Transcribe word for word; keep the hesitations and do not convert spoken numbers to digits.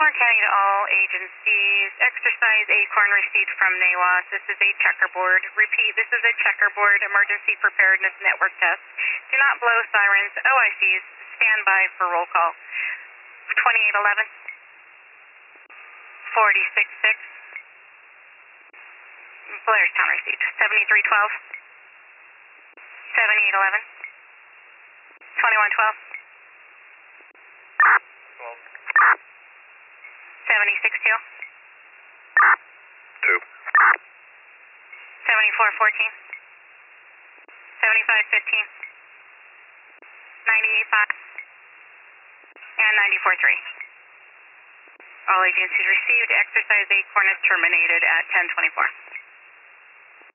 Oakland County to all agencies. Exercise Acorn received from NAWAS. This is a checkerboard. Repeat, this is a checkerboard emergency preparedness network test. Do not blow sirens. O I Cs, stand by for roll call. twenty-eight eleven, forty-six six. Blairstown received. seventy-three twelve, seventy-eight eleven, twenty-one twelve. seventy-six two. two. seventy-four fourteen. seventy-five fifteen. ninety-eight five. And ninety-four three. All agencies received. Exercise Acorn is terminated at ten twenty-four.